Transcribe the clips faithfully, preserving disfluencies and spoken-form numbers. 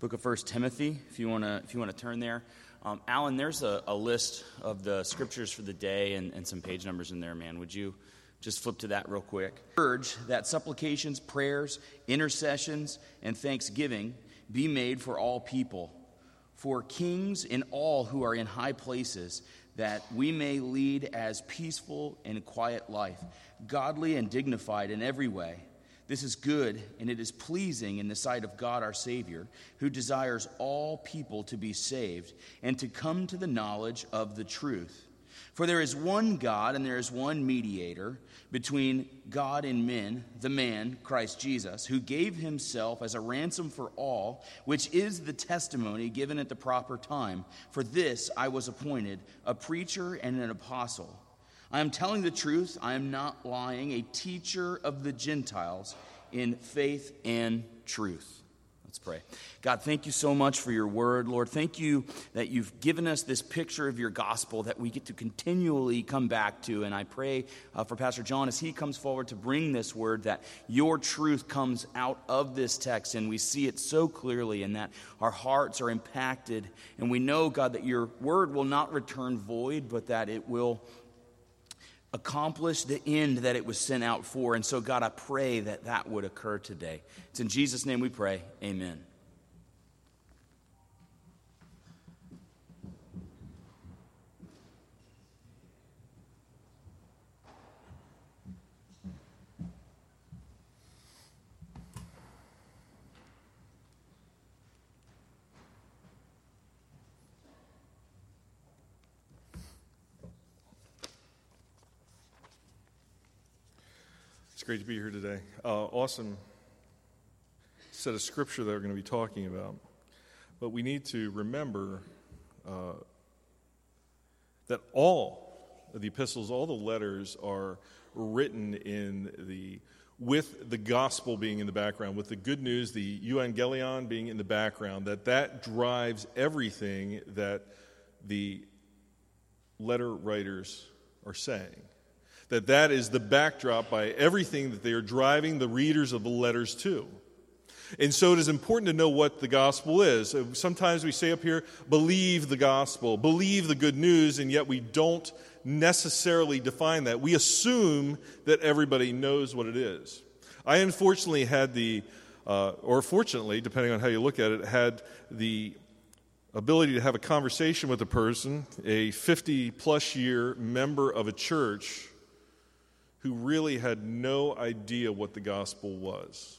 book of First Timothy, if you want to if you want to turn there. Um, Alan, there's a, a list of the scriptures for the day and, and some page numbers in there, man. Would you just flip to that real quick? Urge that supplications, prayers, intercessions, and thanksgiving be made for all people, for kings and all who are in high places, that we may lead as peaceful and quiet life, godly and dignified in every way. This is good, and it is pleasing in the sight of God our Savior, who desires all people to be saved and to come to the knowledge of the truth. For there is one God, and there is one mediator between God and men, the man, Christ Jesus, who gave himself as a ransom for all, which is the testimony given at the proper time. For this I was appointed, a preacher and an apostle. I am telling the truth, I am not lying, a teacher of the Gentiles in faith and truth. Let's pray. God, thank you so much for your word. Lord, thank you that you've given us this picture of your gospel that we get to continually come back to. And I pray uh, for Pastor John as he comes forward to bring this word, that your truth comes out of this text and we see it so clearly, and that our hearts are impacted. And we know, God, that your word will not return void, but that it will accomplish the end that it was sent out for. And so, God, I pray that that would occur today. It's in Jesus' name we pray. Amen. It's great to be here today. Uh, awesome set of scripture that we're going to be talking about. But we need to remember uh, that all of the epistles, all the letters are written in the with the gospel being in the background, with the good news, the euangelion being in the background, that that drives everything that the letter writers are saying. That that is the backdrop by everything that they are driving the readers of the letters to. And so it is important to know what the gospel is. Sometimes we say up here, believe the gospel, believe the good news, and yet we don't necessarily define that. We assume that everybody knows what it is. I unfortunately had the, uh, or fortunately, depending on how you look at it, had the ability to have a conversation with a person, a fifty-plus year member of a church, who really had no idea what the gospel was.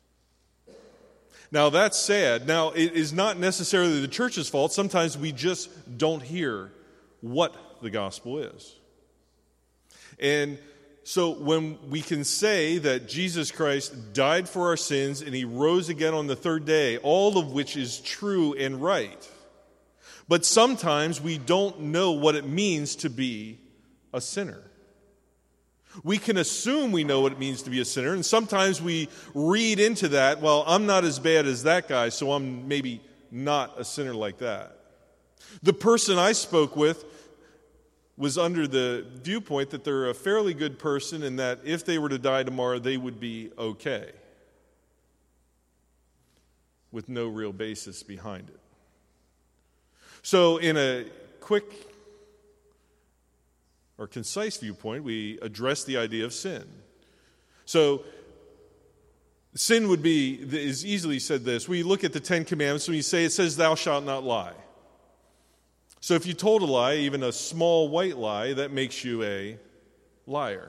Now, that's sad. Now, it is not necessarily the church's fault. Sometimes we just don't hear what the gospel is. And so when we can say that Jesus Christ died for our sins and he rose again on the third day, all of which is true and right, but sometimes we don't know what it means to be a sinner. We can assume we know what it means to be a sinner, and sometimes we read into that, well, I'm not as bad as that guy, so I'm maybe not a sinner like that. The person I spoke with was under the viewpoint that they're a fairly good person and that if they were to die tomorrow, they would be okay, with no real basis behind it. So in a quick or concise viewpoint, we address the idea of sin. So, sin would be, is easily said this. We look at the Ten Commandments, when you say, it says, thou shalt not lie. So if you told a lie, even a small white lie, that makes you a liar.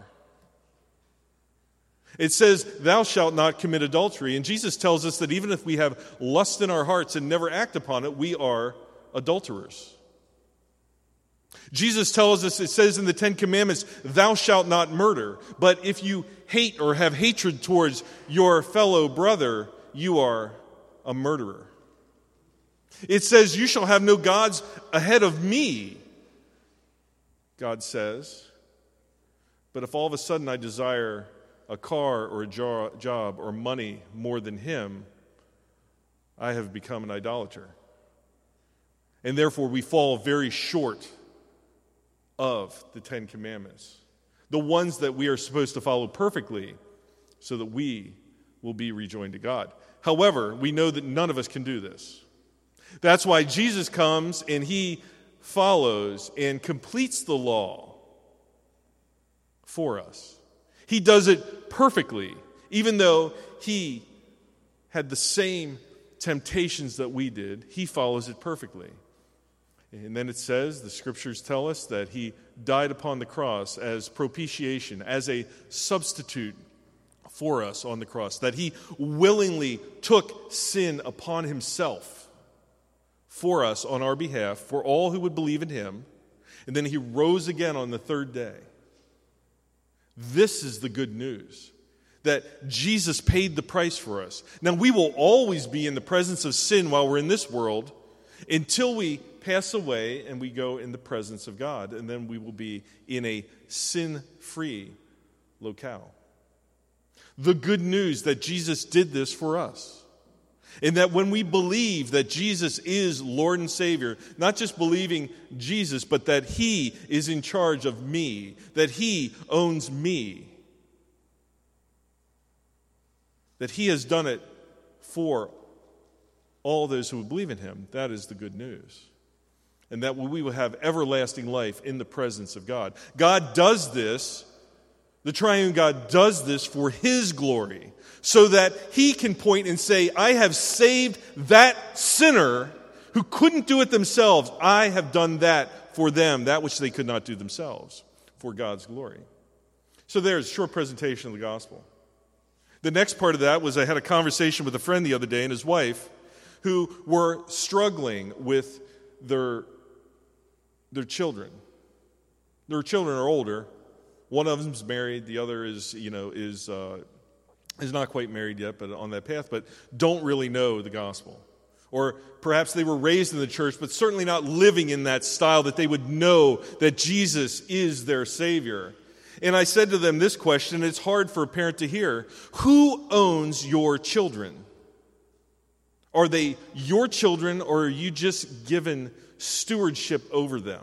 It says, thou shalt not commit adultery. And Jesus tells us that even if we have lust in our hearts and never act upon it, we are adulterers. Jesus tells us, it says in the Ten Commandments, thou shalt not murder. But if you hate or have hatred towards your fellow brother, you are a murderer. It says, you shall have no gods ahead of me, God says. But if all of a sudden I desire a car or a jo- job or money more than him, I have become an idolater. And therefore we fall very short of the Ten Commandments, the ones that we are supposed to follow perfectly so that we will be rejoined to God. However, we know that none of us can do this. That's why Jesus comes and he follows and completes the law for us. He does it perfectly, even though he had the same temptations that we did. He follows it perfectly. And then it says, the scriptures tell us that he died upon the cross as propitiation, as a substitute for us on the cross, that he willingly took sin upon himself for us on our behalf, for all who would believe in him, and then he rose again on the third day. This is the good news, that Jesus paid the price for us. Now, we will always be in the presence of sin while we're in this world until we pass away and we go in the presence of God, and then we will be in a sin-free locale. The good news that Jesus did this for us, and that when we believe that Jesus is Lord and Savior, not just believing Jesus, but that he is in charge of me, that he owns me, that he has done it for all those who would believe in him, that is the good news. And that we will have everlasting life in the presence of God. God does this, the triune God does this for his glory, so that he can point and say, I have saved that sinner who couldn't do it themselves. I have done that for them, that which they could not do themselves, for God's glory. So there's a short presentation of the gospel. The next part of that was I had a conversation with a friend the other day and his wife who were struggling with their Their children. Their children are older. One of them's married. The other is, you know, is uh, is not quite married yet, but on that path. But don't really know the gospel, or perhaps they were raised in the church, but certainly not living in that style that they would know that Jesus is their Savior. And I said to them this question. It's hard for a parent to hear: who owns your children? Are they your children, or are you just given stewardship over them?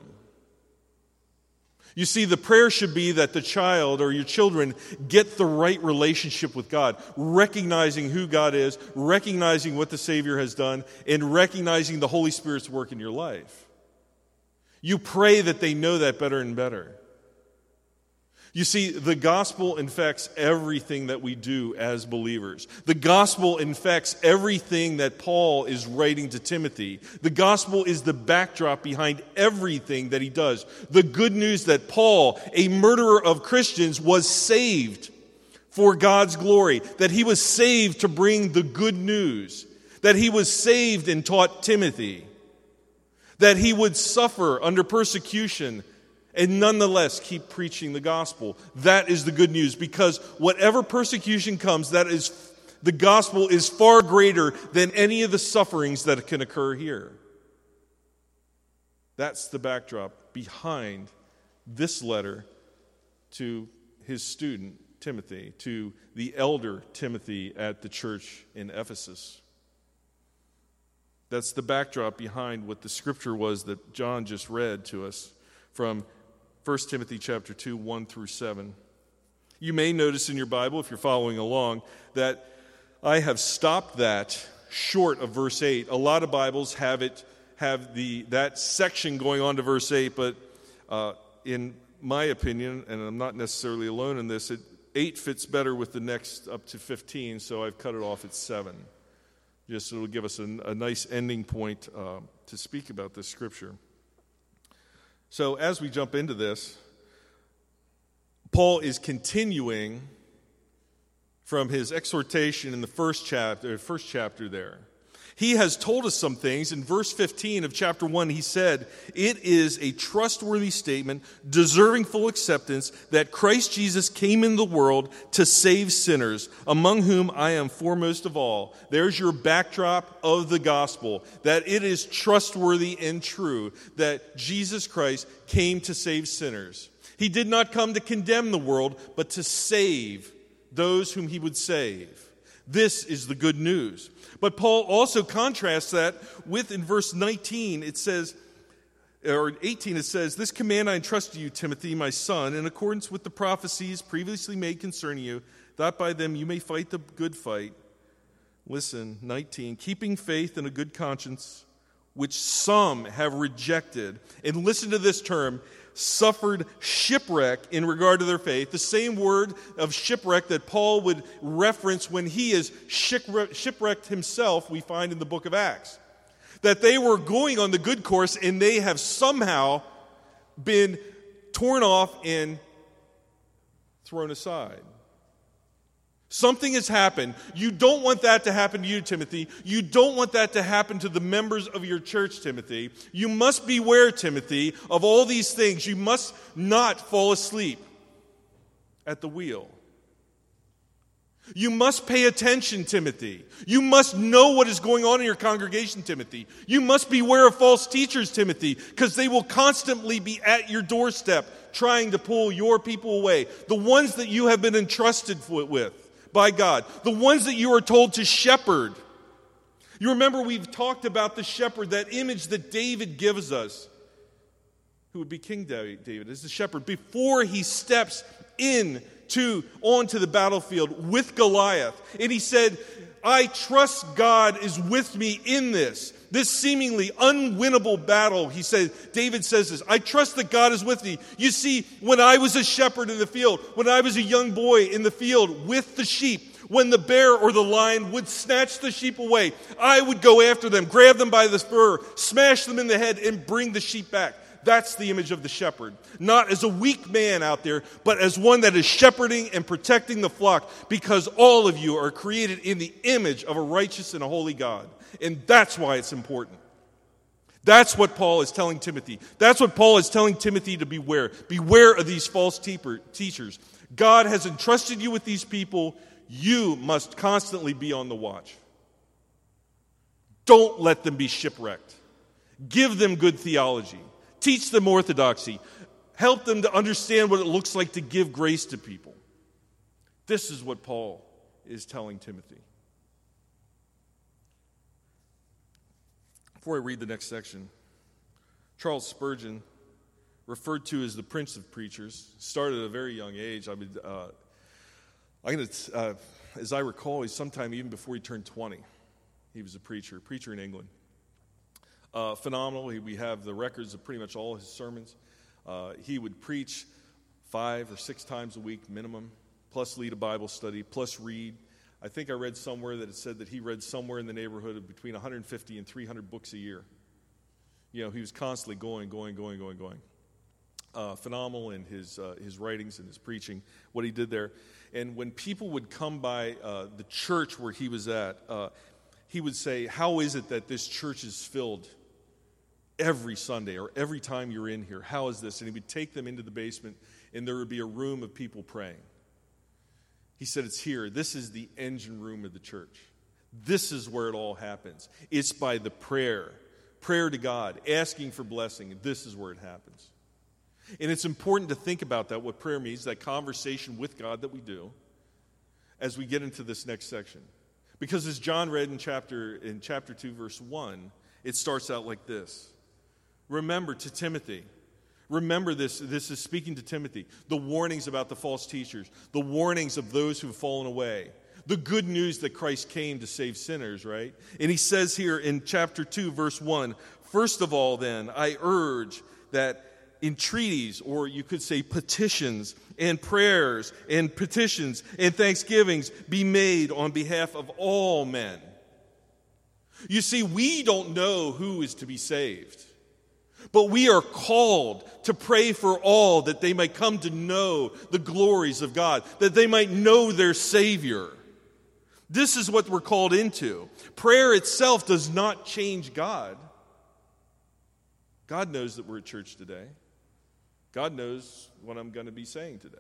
You see, the prayer should be that the child or your children get the right relationship with God, recognizing who God is, recognizing what the Savior has done, and recognizing the Holy Spirit's work in your life. You pray that they know that better and better. You see, the gospel infects everything that we do as believers. The gospel infects everything that Paul is writing to Timothy. The gospel is the backdrop behind everything that he does. The good news that Paul, a murderer of Christians, was saved for God's glory, that he was saved to bring the good news, that he was saved and taught Timothy, that he would suffer under persecution and nonetheless keep preaching the gospel. That is the good news, because whatever persecution comes, that is, the gospel is far greater than any of the sufferings that can occur here. That's the backdrop behind this letter to his student Timothy, to the elder Timothy at the church in Ephesus. That's the backdrop behind what the scripture was that John just read to us from First Timothy chapter two, one through seven. You may notice in your Bible, if you're following along, that I have stopped that short of verse eight. A lot of Bibles have it have the that section going on to verse eight, but uh, in my opinion, and I'm not necessarily alone in this, it, eight fits better with the next up to fifteen, so I've cut it off at seven. Just so it'll give us a, a nice ending point uh, to speak about this scripture. So as we jump into this, Paul is continuing from his exhortation in the first chapter, first chapter there. He has told us some things. In verse fifteen of chapter one, he said, it is a trustworthy statement, deserving full acceptance, that Christ Jesus came in the world to save sinners, among whom I am foremost of all. There's your backdrop of the gospel, that it is trustworthy and true that Jesus Christ came to save sinners. He did not come to condemn the world, but to save those whom he would save. This is the good news. But Paul also contrasts that with, in verse nineteen, it says, or eighteen, it says, this command I entrust to you, Timothy, my son, in accordance with the prophecies previously made concerning you, that by them you may fight the good fight. Listen, nineteen, keeping faith and a good conscience, which some have rejected, and listen to this term, suffered shipwreck in regard to their faith, the same word of shipwreck that Paul would reference when he is shipwrecked himself, we find in the book of Acts. That they were going on the good course and they have somehow been torn off and thrown aside. Something has happened. You don't want that to happen to you, Timothy. You don't want that to happen to the members of your church, Timothy. You must beware, Timothy, of all these things. You must not fall asleep at the wheel. You must pay attention, Timothy. You must know what is going on in your congregation, Timothy. You must beware of false teachers, Timothy, because they will constantly be at your doorstep trying to pull your people away. The ones that you have been entrusted with by God. The ones that you are told to shepherd. You remember we've talked about the shepherd, that image that David gives us, who would be King David, as the shepherd, before he steps in to onto the battlefield with Goliath. And he said, I trust God is with me in this. This seemingly unwinnable battle, he said, David says this, I trust that God is with me. You see, when I was a shepherd in the field, when I was a young boy in the field with the sheep, when the bear or the lion would snatch the sheep away, I would go after them, grab them by the fur, smash them in the head, and bring the sheep back. That's the image of the shepherd. Not as a weak man out there, but as one that is shepherding and protecting the flock, because all of you are created in the image of a righteous and a holy God. And that's why it's important. That's what Paul is telling Timothy. That's what Paul is telling Timothy to beware. Beware of these false teachers. God has entrusted you with these people. You must constantly be on the watch. Don't let them be shipwrecked. Give them good theology. Teach them orthodoxy. Help them to understand what it looks like to give grace to people. This is what Paul is telling Timothy. Before I read the next section, Charles Spurgeon, referred to as the Prince of Preachers, started at a very young age. I mean, uh, I'm gonna, uh, as I recall, he's sometime even before he turned twenty. He was a preacher, a preacher in England. Uh, phenomenal. We have the records of pretty much all his sermons. Uh, he would preach five or six times a week minimum, plus lead a Bible study, plus read. I think I read somewhere that it said that he read somewhere in the neighborhood of between one hundred fifty and three hundred books a year. You know, he was constantly going, going, going, going, going. Uh, phenomenal in his uh, his writings and his preaching, what he did there. And when people would come by uh, the church where he was at, uh, he would say, how is it that this church is filled every Sunday or every time you're in here? How is this? And he would take them into the basement, and there would be a room of people praying. He said, it's here. This is the engine room of the church. This is where it all happens. It's by the prayer. Prayer to God, asking for blessing. This is where it happens. And it's important to think about that, what prayer means, that conversation with God that we do as we get into this next section. Because as John read in chapter in chapter two, verse one, it starts out like this. Remember to Timothy. Remember this, this is speaking to Timothy. The warnings about the false teachers. The warnings of those who have fallen away. The good news that Christ came to save sinners, right? And he says here in chapter two, verse one, first of all then, I urge that entreaties, or you could say petitions, and prayers, and petitions, and thanksgivings be made on behalf of all men. You see, we don't know who is to be saved. But we are called to pray for all that they might come to know the glories of God, that they might know their Savior. This is what we're called into. Prayer itself does not change God. God knows that we're at church today. God knows what I'm going to be saying today.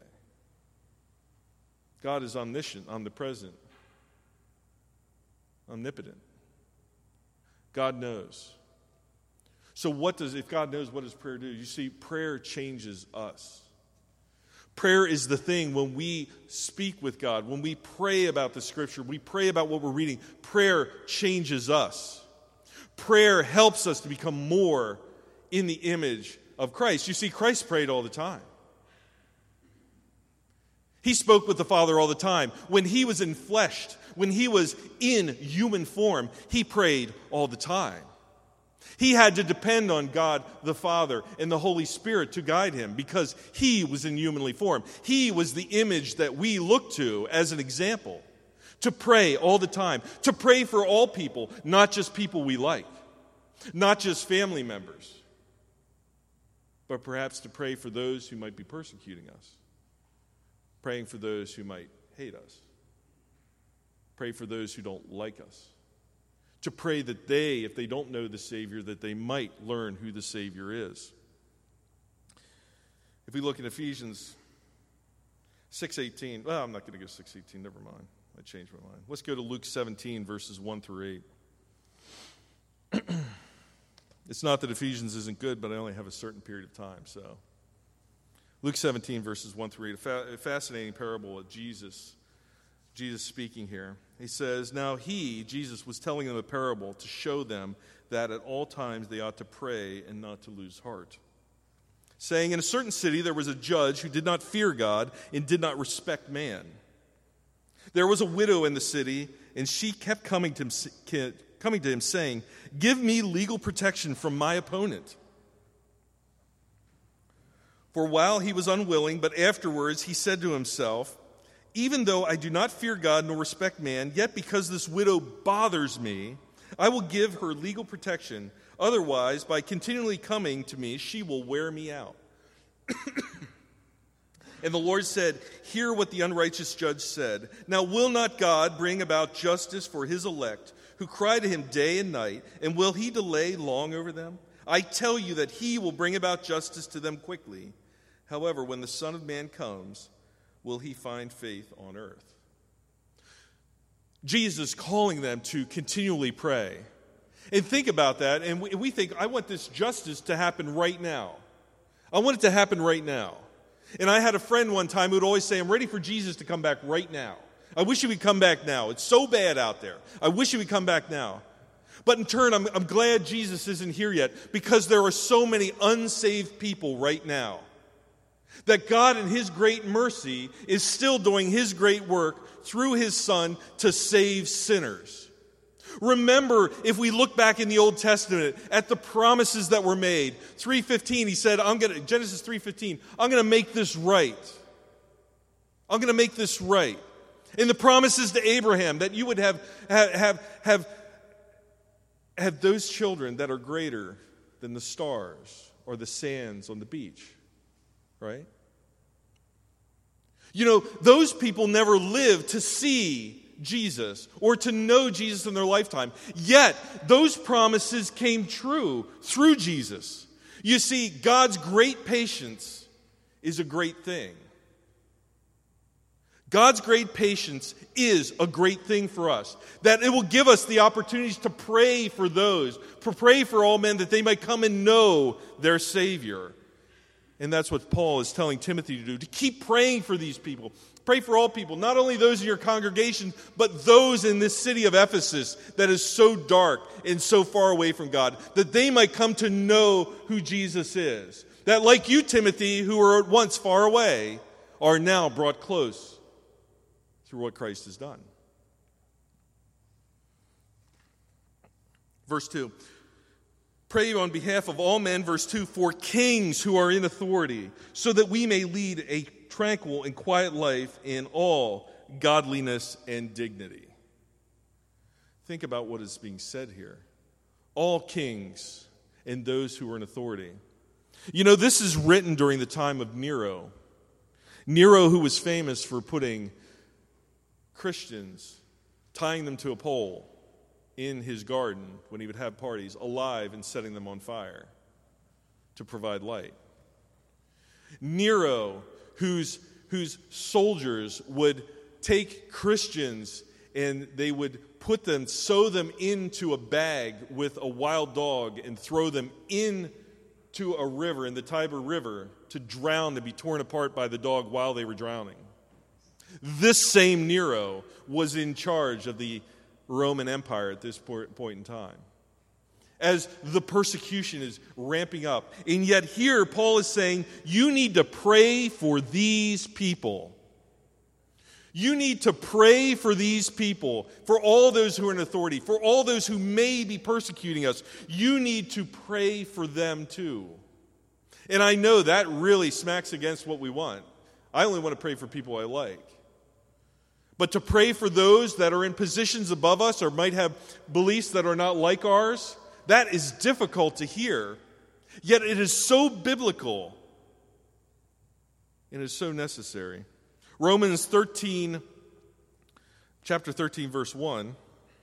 God is omniscient, omnipresent, omnipotent. God knows. So what does, if God knows, what does prayer do? You see, prayer changes us. Prayer is the thing when we speak with God, when we pray about the Scripture, we pray about what we're reading, prayer changes us. Prayer helps us to become more in the image of Christ. You see, Christ prayed all the time. He spoke with the Father all the time. When he was enfleshed, when he was in human form, he prayed all the time. He had to depend on God the Father and the Holy Spirit to guide him because he was in humanly form. He was the image that we look to as an example. To pray all the time. To pray for all people, not just people we like. Not just family members. But perhaps to pray for those who might be persecuting us. Praying for those who might hate us. Pray for those who don't like us. To pray that they, if they don't know the Savior, that they might learn who the Savior is. If we look in Ephesians six eighteen, well, I'm not going to go six eighteen, never mind. I changed my mind. Let's go to Luke seventeen, verses one through eight. It's not that Ephesians isn't good, but I only have a certain period of time, so. Luke seventeen, verses one through eight, a, fa- a fascinating parable of Jesus. Jesus speaking here. He says, "Now he," Jesus, was telling them a parable to show them that at all times they ought to pray and not to lose heart. Saying, in a certain city there was a judge who did not fear God and did not respect man. There was a widow in the city, and she kept coming to him, coming to him saying, 'Give me legal protection from my opponent.' For while he was unwilling, but afterwards he said to himself, 'Even though I do not fear God nor respect man, yet because this widow bothers me, I will give her legal protection. Otherwise, by continually coming to me, she will wear me out.' And the Lord said, 'Hear what the unrighteous judge said. Now will not God bring about justice for his elect, who cry to him day and night, and will he delay long over them? I tell you that he will bring about justice to them quickly. However, when the Son of Man comes, will he find faith on earth?'" Jesus calling them to continually pray. And think about that, and we, we think, I want this justice to happen right now. I want it to happen right now. And I had a friend one time who would always say, "I'm ready for Jesus to come back right now. I wish he would come back now. It's so bad out there. I wish he would come back now." But in turn, I'm, I'm glad Jesus isn't here yet, because there are so many unsaved people right now. That God in his great mercy is still doing his great work through his Son to save sinners. Remember, if we look back in the Old Testament at the promises that were made, three fifteen, he said, I'm going to, Genesis three fifteen, I'm going to make this right. I'm going to make this right. And the promises to Abraham that you would have, have, have, have, have those children that are greater than the stars or the sands on the beach. Right? You know, those people never lived to see Jesus or to know Jesus in their lifetime. Yet, those promises came true through Jesus. You see, God's great patience is a great thing. God's great patience is a great thing for us. That it will give us the opportunities to pray for those, to pray for all men that they might come and know their Savior. And that's what Paul is telling Timothy to do, to keep praying for these people. Pray for all people, not only those in your congregation, but those in this city of Ephesus that is so dark and so far away from God, that they might come to know who Jesus is. That like you, Timothy, who were at once far away, are now brought close through what Christ has done. Verse two. Pray on behalf of all men, verse two, for kings who are in authority, so that we may lead a tranquil and quiet life in all godliness and dignity. Think about what is being said here. All kings and those who are in authority. You know, this is written during the time of Nero. Nero, who was famous for putting Christians, tying them to a pole in his garden when he would have parties, alive and setting them on fire to provide light. Nero, whose, whose soldiers would take Christians and they would put them, sew them into a bag with a wild dog and throw them into a river, in the Tiber River, to drown, to be torn apart by the dog while they were drowning. This same Nero was in charge of the Roman Empire at this point in time, as the persecution is ramping up. And yet here Paul is saying, you need to pray for these people. You need to pray for these people, for all those who are in authority, for all those who may be persecuting us. You need to pray for them too. And I know that really smacks against what we want. I only want to pray for people I like. But to pray for those that are in positions above us or might have beliefs that are not like ours, that is difficult to hear. Yet it is so biblical and it is so necessary. Romans thirteen, chapter thirteen, verse one.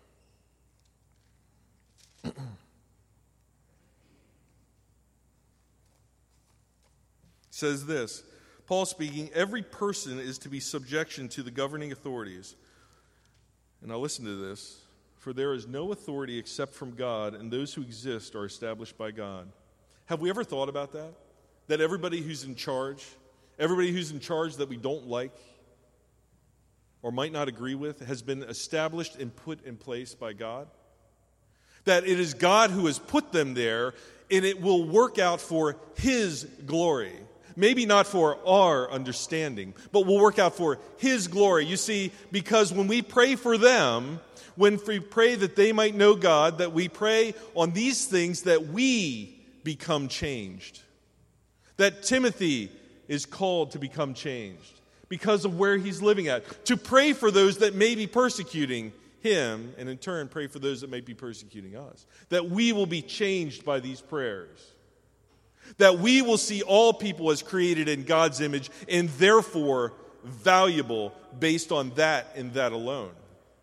Says this, Paul speaking, every person is to be subjection to the governing authorities. And now listen to this. For there is no authority except from God, and those who exist are established by God. Have we ever thought about that? That everybody who's in charge, everybody who's in charge that we don't like or might not agree with has been established and put in place by God? That it is God who has put them there, and it will work out for His glory. Maybe not for our understanding, but will work out for His glory. You see, because when we pray for them, when we pray that they might know God, that we pray on these things that we become changed. That Timothy is called to become changed because of where he's living at. To pray for those that may be persecuting him, and in turn pray for those that may be persecuting us. That we will be changed by these prayers. That we will see all people as created in God's image and therefore valuable based on that and that alone.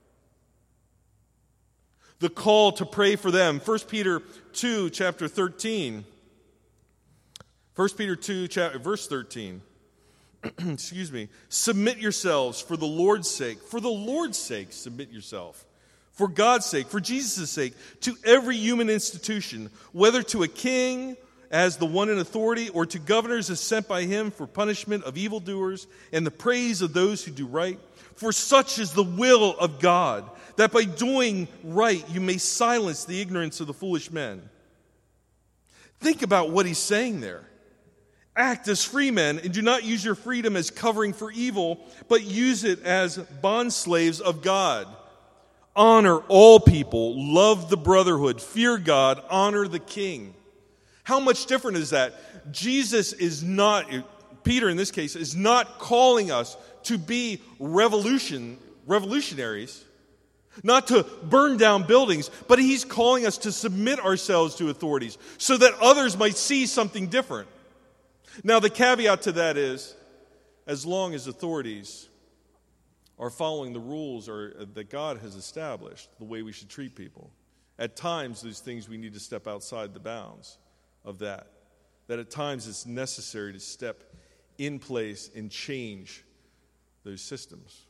The call to pray for them. First Peter two, chapter thirteen. First Peter two, chapter, verse thirteen. Excuse me. Submit yourselves for the Lord's sake. For the Lord's sake, submit yourself. For God's sake, for Jesus' sake, to every human institution, whether to a king as the one in authority, or to governors as sent by him for punishment of evildoers and the praise of those who do right. For such is the will of God, that by doing right you may silence the ignorance of the foolish men. Think about what he's saying there. Act as free men, and do not use your freedom as covering for evil, but use it as bondslaves of God. Honor all people, love the brotherhood, fear God, honor the king. How much different is that? Jesus is not, Peter in this case, is not calling us to be revolution, revolutionaries, not to burn down buildings, but he's calling us to submit ourselves to authorities so that others might see something different. Now, the caveat to that is, as long as authorities are following the rules or, uh, that God has established, the way we should treat people. At times, there's things we need to step outside the bounds of that. That at times it's necessary to step in place and change those systems.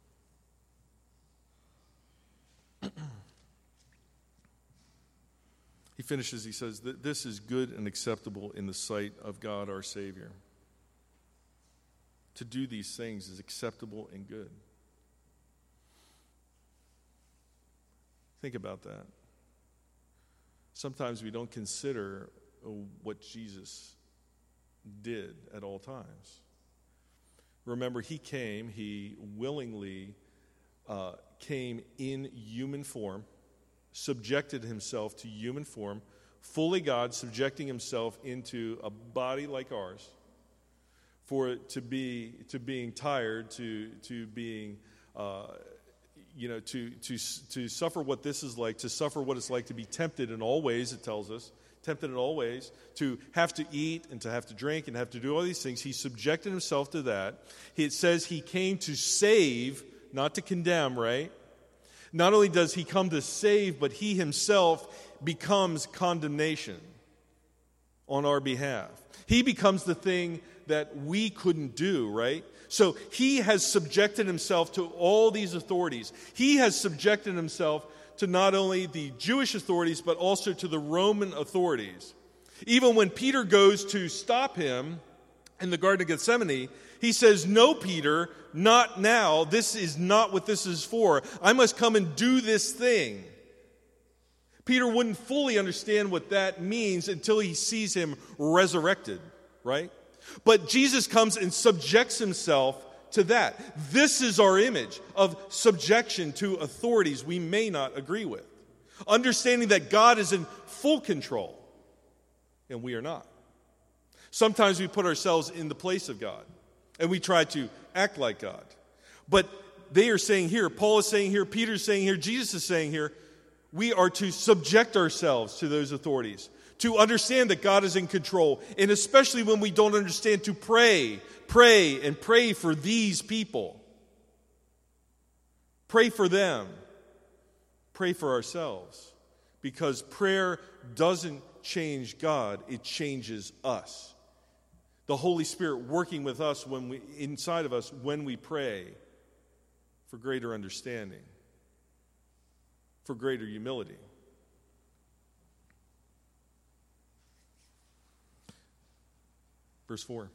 He finishes, he says, that this is good and acceptable in the sight of God our Savior. To do these things is acceptable and good. Think about that. Sometimes we don't consider what Jesus did at all times. Remember, he came, he willingly uh, came in human form, subjected himself to human form, fully God, subjecting himself into a body like ours, for it to be to being tired, to to being, uh, you know, to to to suffer what this is like, to suffer what it's like to be tempted in all ways. It tells us. Tempted in all ways, to have to eat and to have to drink and have to do all these things. He subjected himself to that. It says he came to save, not to condemn, right? Not only does he come to save, but he himself becomes condemnation on our behalf. He becomes the thing that we couldn't do, right? So he has subjected himself to all these authorities. He has subjected himself to not only the Jewish authorities, but also to the Roman authorities. Even when Peter goes to stop him in the Garden of Gethsemane, he says, "No, Peter, not now. This is not what this is for. I must come and do this thing." Peter wouldn't fully understand what that means until he sees him resurrected, right? But Jesus comes and subjects himself to that. This is our image of subjection to authorities we may not agree with. Understanding that God is in full control, and we are not. Sometimes we put ourselves in the place of God, and we try to act like God. But they are saying here, Paul is saying here, Peter is saying here, Jesus is saying here, we are to subject ourselves to those authorities, to understand that God is in control, and especially when we don't understand, to pray, pray, and pray for these people. Pray for them. Pray for ourselves. Because prayer doesn't change God, it changes us. The Holy Spirit working with us when we inside of us when we pray for greater understanding, for greater humility. Verse four.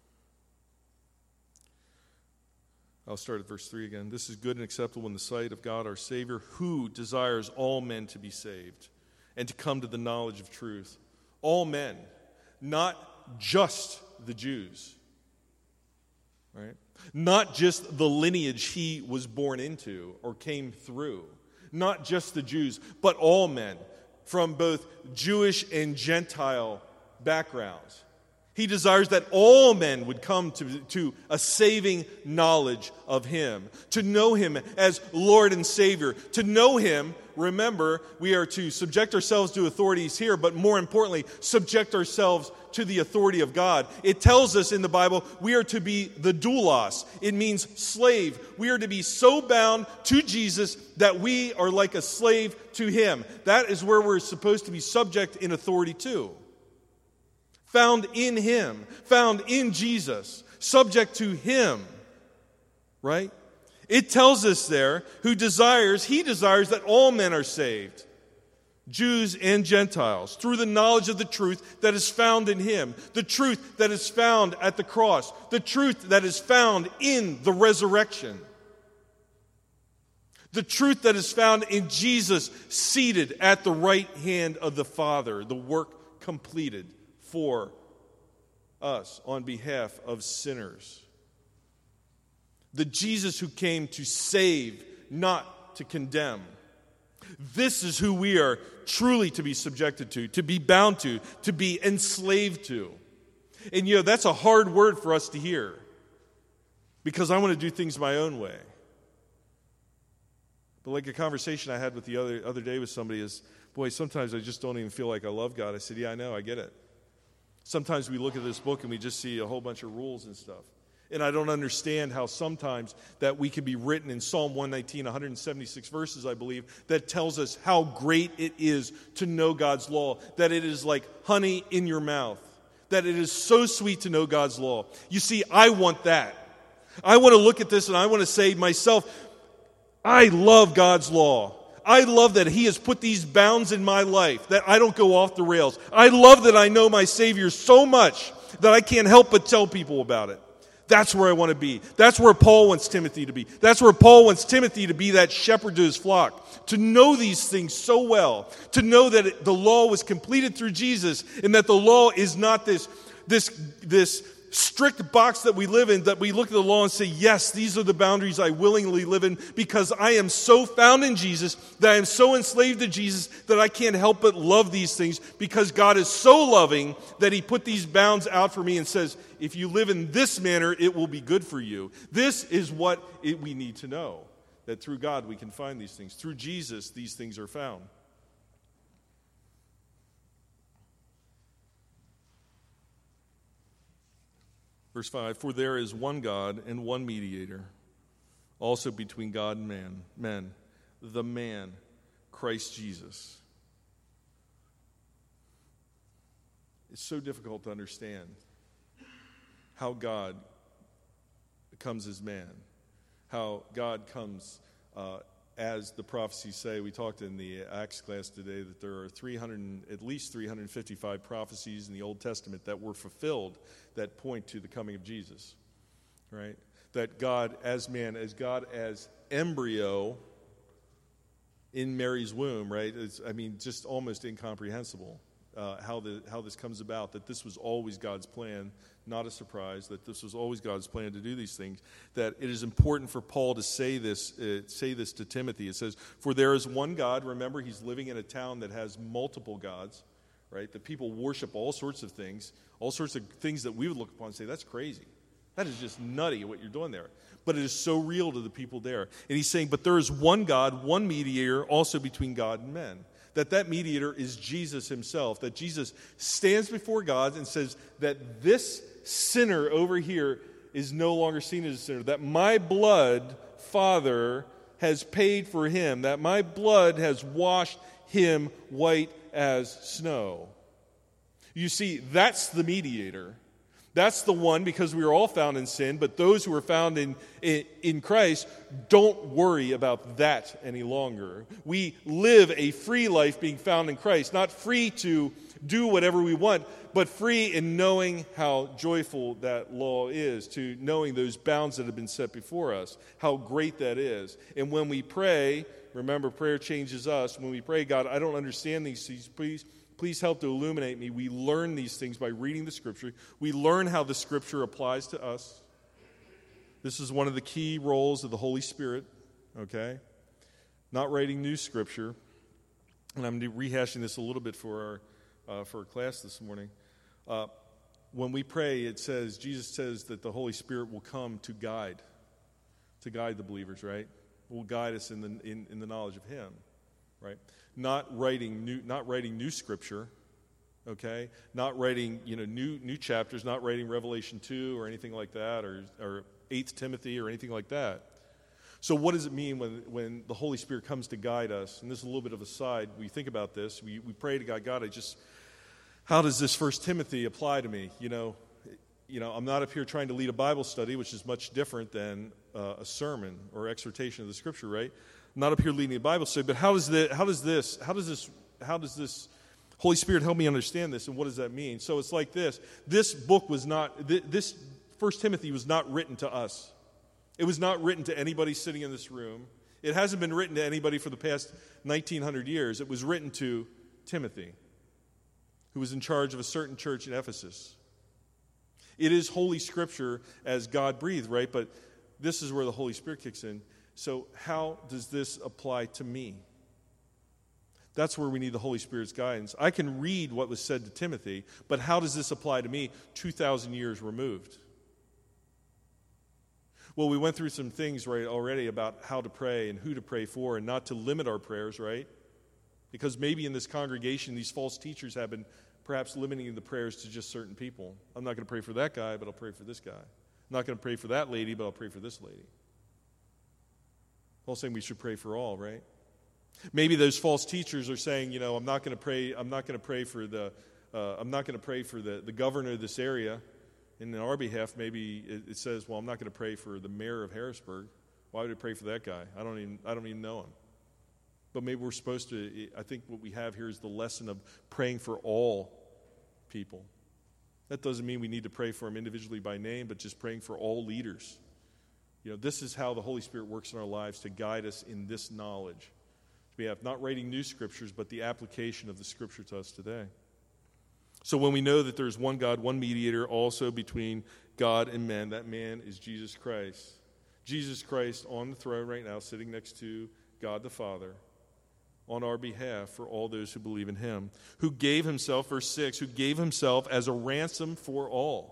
I'll start at verse three again. This is good and acceptable in the sight of God our Savior, who desires all men to be saved and to come to the knowledge of truth. All men, not just the Jews, right? Not just the lineage he was born into or came through. Not just the Jews, but all men from both Jewish and Gentile backgrounds. He desires that all men would come to, to a saving knowledge of him, to know him as Lord and Savior. To know him, remember, we are to subject ourselves to authorities here, but more importantly, subject ourselves to the authority of God. It tells us in the Bible we are to be the doulos. It means slave. We are to be so bound to Jesus that we are like a slave to him. That is where we're supposed to be subject in authority to. Found in him, found in Jesus, subject to him, right? It tells us there who desires, he desires that all men are saved, Jews and Gentiles, through the knowledge of the truth that is found in him, the truth that is found at the cross, the truth that is found in the resurrection, the truth that is found in Jesus seated at the right hand of the Father, the work completed for us on behalf of sinners. The Jesus who came to save, not to condemn. This is who we are truly to be subjected to, to be bound to, to be enslaved to. And you know, that's a hard word for us to hear, because I want to do things my own way. But like a conversation I had with the other, other day with somebody is, boy, sometimes I just don't even feel like I love God. I said, yeah, I know, I get it. Sometimes we look at this book and we just see a whole bunch of rules and stuff. And I don't understand how sometimes that we can be written in Psalm one nineteen, one hundred seventy-six verses, I believe, that tells us how great it is to know God's law, that it is like honey in your mouth, that it is so sweet to know God's law. You see, I want that. I want to look at this and I want to say myself, I love God's law. I love that he has put these bounds in my life, that I don't go off the rails. I love that I know my Savior so much that I can't help but tell people about it. That's where I want to be. That's where Paul wants Timothy to be. That's where Paul wants Timothy to be, that shepherd to his flock. To know these things so well. To know that it, the law was completed through Jesus, and that the law is not this, this, this strict box that we live in, that we look at the law and say, yes, these are the boundaries I willingly live in, because I am so found in Jesus, that I am so enslaved to Jesus, that I can't help but love these things, because God is so loving that he put these bounds out for me and says, if you live in this manner, it will be good for you. This is what it, we need to know, that through God we can find these things. Through Jesus, these things are found. Verse five, for there is one God and one mediator, also between God and man, men, the man, Christ Jesus. It's so difficult to understand how God comes as man, how God comes uh, as the prophecies say. We talked in the Acts class today that there are three hundred, at least three hundred fifty-five prophecies in the Old Testament that were fulfilled that point to the coming of Jesus, right? That God as man, as God as embryo in Mary's womb, right? It's, I mean, just almost incomprehensible. uh, how the how this comes about, that this was always God's plan, not a surprise, that this was always God's plan to do these things, that it is important for Paul to say this, uh, say this to Timothy. It says, for there is one God. Remember, he's living in a town that has multiple gods, right? That people worship all sorts of things, all sorts of things that we would look upon and say, that's crazy. That is just nutty what you're doing there. But it is so real to the people there. And he's saying, but there is one God, one mediator also between God and men. That that mediator is Jesus himself. That Jesus stands before God and says that this sinner over here is no longer seen as a sinner. That my blood, Father, has paid for him. That my blood has washed him white as snow. You see, that's the mediator. That's the one, because we are all found in sin, but those who are found in, in, in Christ don't worry about that any longer. We live a free life being found in Christ, not free to do whatever we want, but free in knowing how joyful that law is, to knowing those bounds that have been set before us, how great that is. And when we pray, remember, prayer changes us. When we pray, God, I don't understand these things, please Please help to illuminate me. We learn these things by reading the Scripture. We learn how the Scripture applies to us. This is one of the key roles of the Holy Spirit, okay? Not writing new Scripture. And I'm rehashing this a little bit for our, uh, for our class this morning. Uh, when we pray, it says, Jesus says that the Holy Spirit will come to guide, to guide the believers, right? Will guide us in the, in, in the knowledge of Him, right? Not writing new, not writing new Scripture, okay? Not writing, you know, new new chapters. Not writing Revelation two or anything like that, or or Eighth Timothy or anything like that. So, what does it mean when when the Holy Spirit comes to guide us? And this is a little bit of a side. We think about this. We we pray to God. God, I just, how does this First Timothy apply to me? You know, you know, I'm not up here trying to lead a Bible study, which is much different than uh, a sermon or exhortation of the Scripture, right? Not up here leading a Bible study, but how does the how does this how does this how does this Holy Spirit help me understand this, and what does that mean? So it's like this. This book was not this First Timothy was not written to us. It was not written to anybody sitting in this room. It hasn't been written to anybody for the past nineteen hundred years. It was written to Timothy, who was in charge of a certain church in Ephesus. It is Holy Scripture as God breathed, right? But this is where the Holy Spirit kicks in. So how does this apply to me? That's where we need the Holy Spirit's guidance. I can read what was said to Timothy, but how does this apply to me two thousand years removed? Well, we went through some things right already about how to pray and who to pray for and not to limit our prayers, right? Because maybe in this congregation, these false teachers have been perhaps limiting the prayers to just certain people. I'm not going to pray for that guy, but I'll pray for this guy. I'm not going to pray for that lady, but I'll pray for this lady. Paul's saying we should pray for all, right? Maybe those false teachers are saying, you know, I'm not going to pray. I'm not going to pray for the. Uh, I'm not going to pray for the, the governor of this area. And in our behalf, maybe it, it says, well, I'm not going to pray for the mayor of Harrisburg. Why would I pray for that guy? I don't even. I don't even know him. But maybe we're supposed to. I think what we have here is the lesson of praying for all people. That doesn't mean we need to pray for them individually by name, but just praying for all leaders. You know, this is how the Holy Spirit works in our lives to guide us in this knowledge. We have not writing new Scriptures, but the application of the Scripture to us today. So when we know that there's one God, one mediator also between God and men, that man is Jesus Christ. Jesus Christ on the throne right now, sitting next to God the Father, on our behalf for all those who believe in Him, who gave Himself, verse six, who gave Himself as a ransom for all.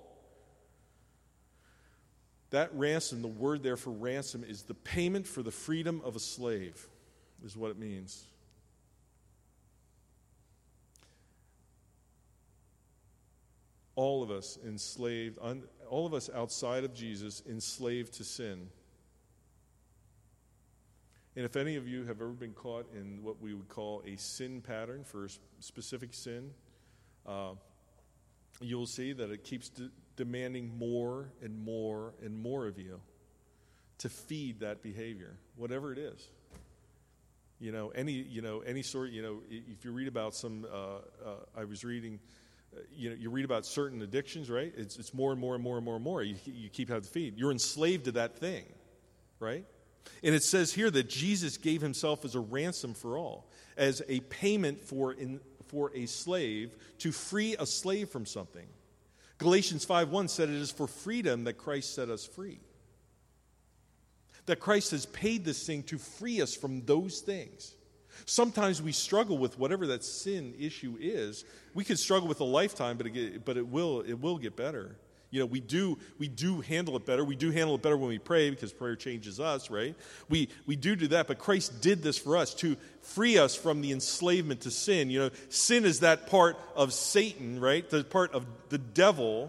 That ransom, the word there for ransom, is the payment for the freedom of a slave, is what it means. All of us enslaved, un, all of us outside of Jesus, enslaved to sin. And if any of you have ever been caught in what we would call a sin pattern for a specific sin, uh, you'll see that it keeps de- demanding more and more and more of you to feed that behavior, whatever it is. You know, any you know any sort. You know, if you read about some, uh, uh, I was reading. Uh, you know, you read about certain addictions, right? It's it's more and more and more and more and more. You you keep having to feed. You're enslaved to that thing, right? And it says here that Jesus gave Himself as a ransom for all, as a payment for in for a slave to free a slave from something. Galatians five one said it is for freedom that Christ set us free. That Christ has paid this thing to free us from those things. Sometimes we struggle with whatever that sin issue is. We could struggle with a lifetime, but it, but it will it will get better. You know, we do we do handle it better. We do handle it better when we pray because prayer changes us, right? We we do do that, but Christ did this for us to free us from the enslavement to sin. You know, sin is that part of Satan, right? The part of the devil,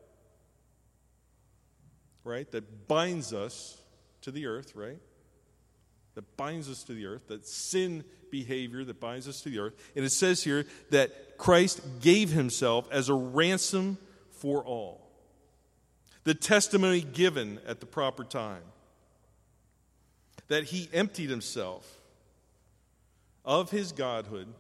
right? That binds us to the earth, right? That binds us to the earth, that sin behavior that binds us to the earth. And it says here that Christ gave himself as a ransom for all. The testimony given at the proper time. That he emptied himself of his godhood,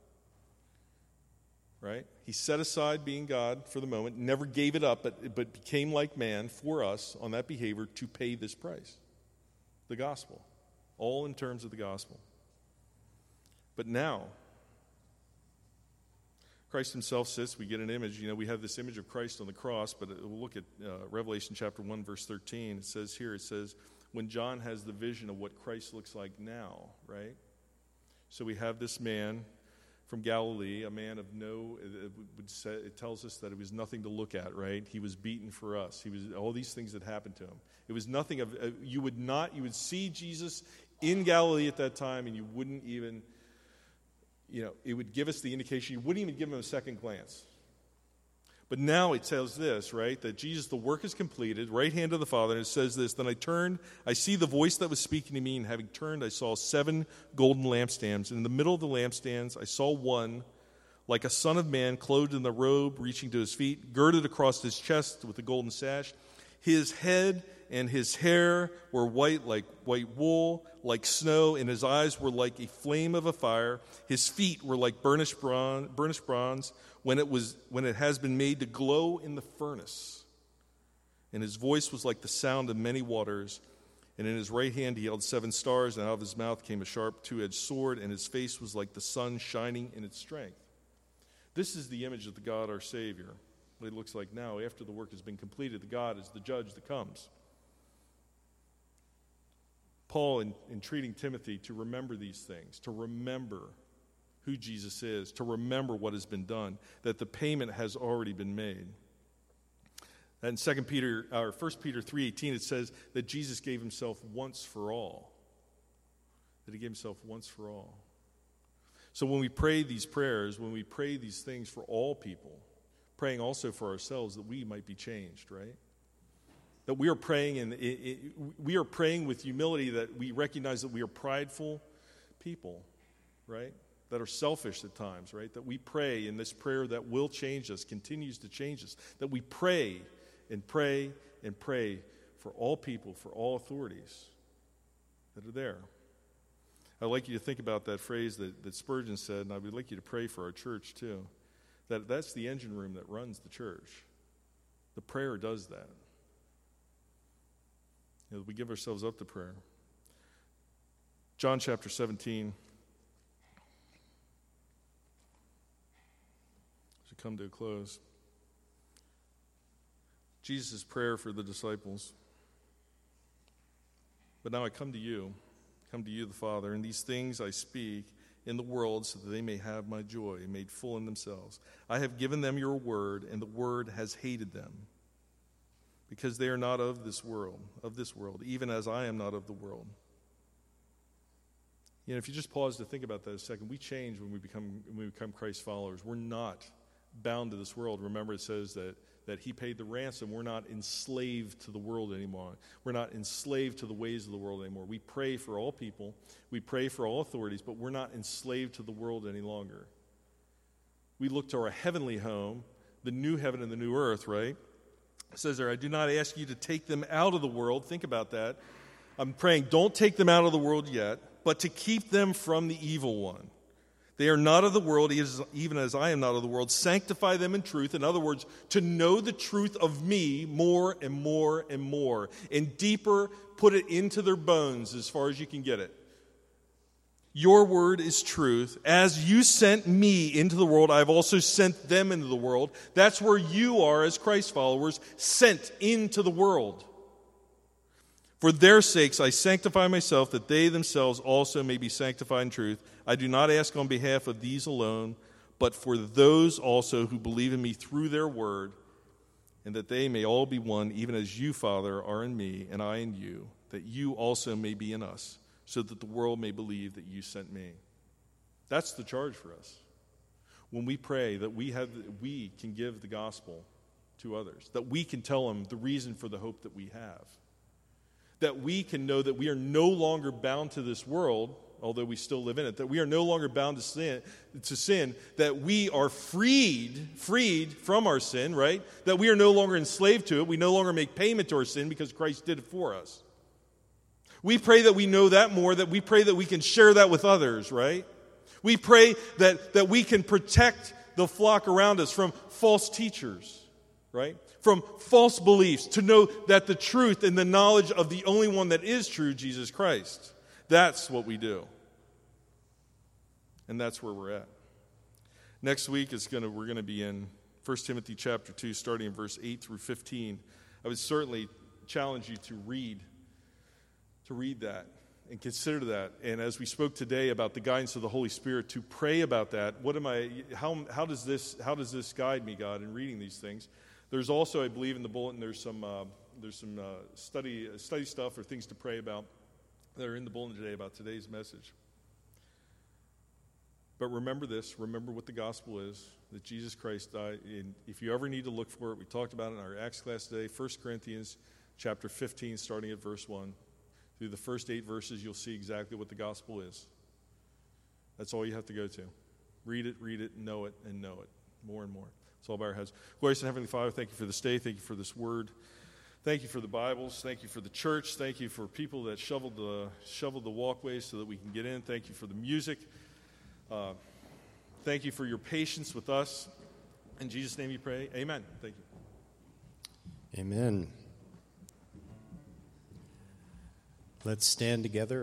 right? He set aside being God for the moment, never gave it up, but, but became like man for us on that behavior to pay this price. The gospel. All in terms of the gospel. But now, Christ himself sits, we get an image, you know, we have this image of Christ on the cross, but we'll look at uh, Revelation chapter one, verse thirteen. It says here, it says, when John has the vision of what Christ looks like now, right? So we have this man from Galilee, a man of no, it, would say, it tells us that it was nothing to look at, right? He was beaten for us. He was all these things that happened to him. It was nothing of, uh, you would not, you would see Jesus in Galilee at that time, and you wouldn't even, you know, it would give us the indication, you wouldn't even give him a second glance. But now it tells this, right, that Jesus, the work is completed, right hand of the Father, and it says this, then I turned, I see the voice that was speaking to me, and having turned, I saw seven golden lampstands. And in the middle of the lampstands, I saw one, like a son of man, clothed in the robe, reaching to his feet, girded across his chest with a golden sash. His head and his hair were white like white wool, like snow, and his eyes were like a flame of a fire. His feet were like burnished bronze, burnished bronze when it was when it has been made to glow in the furnace. And his voice was like the sound of many waters. And in his right hand he held seven stars, and out of his mouth came a sharp two-edged sword, and his face was like the sun shining in its strength. This is the image of the God our Savior. What it looks like now, after the work has been completed, the God is the judge that comes. Paul, in, in treating Timothy to remember these things, to remember who Jesus is, to remember what has been done, that the payment has already been made. And in Second Peter, or First Peter three eighteen, it says that Jesus gave himself once for all. That he gave himself once for all. So when we pray these prayers, when we pray these things for all people, praying also for ourselves that we might be changed, right? That we are praying and it, it, we are praying with humility, that we recognize that we are prideful people, right? That are selfish at times, right? That we pray in this prayer that will change us, continues to change us. That we pray and pray and pray for all people, for all authorities that are there. I'd like you to think about that phrase that, that Spurgeon said, and I would like you to pray for our church too. That that's the engine room that runs the church. The prayer does that. You know, we give ourselves up to prayer. John chapter seventeen. As we come to a close. Jesus' prayer for the disciples. But now I come to you, come to you, the Father, and these things I speak in the world so that they may have my joy made full in themselves. I have given them your word, and the word has hated them, because they are not of this world, of this world, even as I am not of the world. You know, if you just pause to think about that a second, we change when we become when we become Christ followers. We're not bound to this world. Remember, it says that that he paid the ransom. We're not enslaved to the world anymore. We're not enslaved to the ways of the world anymore. We pray for all people. We pray for all authorities, but we're not enslaved to the world any longer. We look to our heavenly home, the new heaven and the new earth, right? It says there, I do not ask you to take them out of the world. Think about that. I'm praying, don't take them out of the world yet, but to keep them from the evil one. They are not of the world, even as I am not of the world. Sanctify them in truth. In other words, to know the truth of me more and more and more. And deeper, put it into their bones as far as you can get it. Your word is truth. As you sent me into the world, I have also sent them into the world. That's where you are as Christ followers, sent into the world. For their sakes I sanctify myself, that they themselves also may be sanctified in truth. I do not ask on behalf of these alone, but for those also who believe in me through their word, and that they may all be one, even as you, Father, are in me, and I in you, that you also may be in us, so that the world may believe that you sent me. That's the charge for us. When we pray that we have, we can give the gospel to others, that we can tell them the reason for the hope that we have, that we can know that we are no longer bound to this world, although we still live in it, that we are no longer bound to sin, to sin, that we are freed, freed from our sin, right? That we are no longer enslaved to it. We no longer make payment to our sin because Christ did it for us. We pray that we know that more, that we pray that we can share that with others, right? We pray that, that we can protect the flock around us from false teachers, right? From false beliefs, to know that the truth and the knowledge of the only one that is true, Jesus Christ. That's what we do. And that's where we're at. Next week is gonna we're going to be in First Timothy chapter two, starting in verse eight through fifteen. I would certainly challenge you to read, to read that and consider that. And as we spoke today about the guidance of the Holy Spirit, to pray about that. What am I? How how does this how does this guide me, God, in reading these things? There's also, I believe, in the bulletin, there's some uh, there's some uh, study uh, study stuff or things to pray about that are in the bulletin today about today's message. But remember this, remember what the gospel is, that Jesus Christ died. And if you ever need to look for it, we talked about it in our Acts class today, First Corinthians chapter fifteen, starting at verse one. Through the first eight verses, you'll see exactly what the gospel is. That's all you have to go to. Read it, read it, know it, and know it more and more. It's all by our heads. Glorious and Heavenly Father, thank you for this day. Thank you for this word. Thank you for the Bibles. Thank you for the church. Thank you for people that shoveled the shoveled the walkways so that we can get in. Thank you for the music. Uh, thank you for your patience with us. In Jesus' name you pray. Amen. Thank you. Amen. Let's stand together.